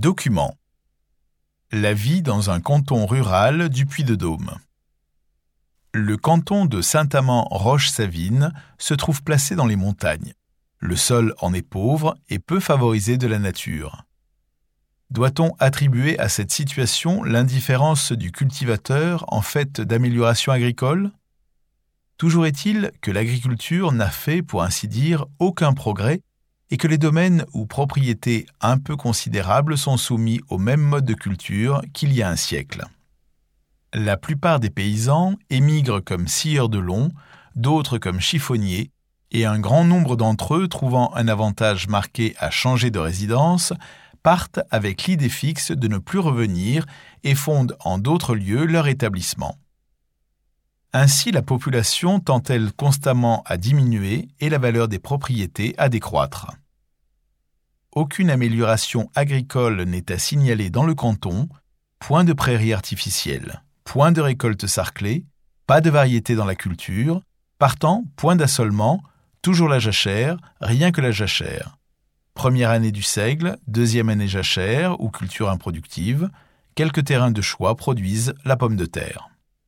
Document. La vie dans un canton rural du Puy-de-Dôme. Le canton de Saint-Amand-Roche-Savine se trouve placé dans les montagnes. Le sol en est pauvre et peu favorisé de la nature. Doit-on attribuer à cette situation l'indifférence du cultivateur en fait d'amélioration agricole ? Toujours est-il que l'agriculture n'a fait, pour ainsi dire, aucun progrès et que les domaines ou propriétés un peu considérables sont soumis au même mode de culture qu'il y a un siècle. La plupart des paysans émigrent comme scieurs de long, d'autres comme chiffonniers, et un grand nombre d'entre eux, trouvant un avantage marqué à changer de résidence, partent avec l'idée fixe de ne plus revenir et fondent en d'autres lieux leur établissement. Ainsi, la population tend-elle constamment à diminuer et la valeur des propriétés à décroître. Aucune amélioration agricole n'est à signaler dans le canton, point de prairies artificielles, point de récolte sarclée, pas de variété dans la culture, partant, point d'assolement, toujours la jachère, rien que la jachère. Première année du seigle, deuxième année jachère ou culture improductive, quelques terrains de choix produisent la pomme de terre.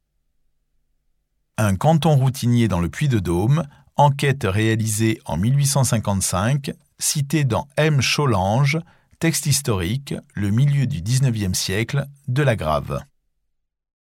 Un canton routinier dans le Puy-de-Dôme, enquête réalisée en 1855, citée dans M. Chollange, texte historique, le milieu du XIXe siècle, de la Grave.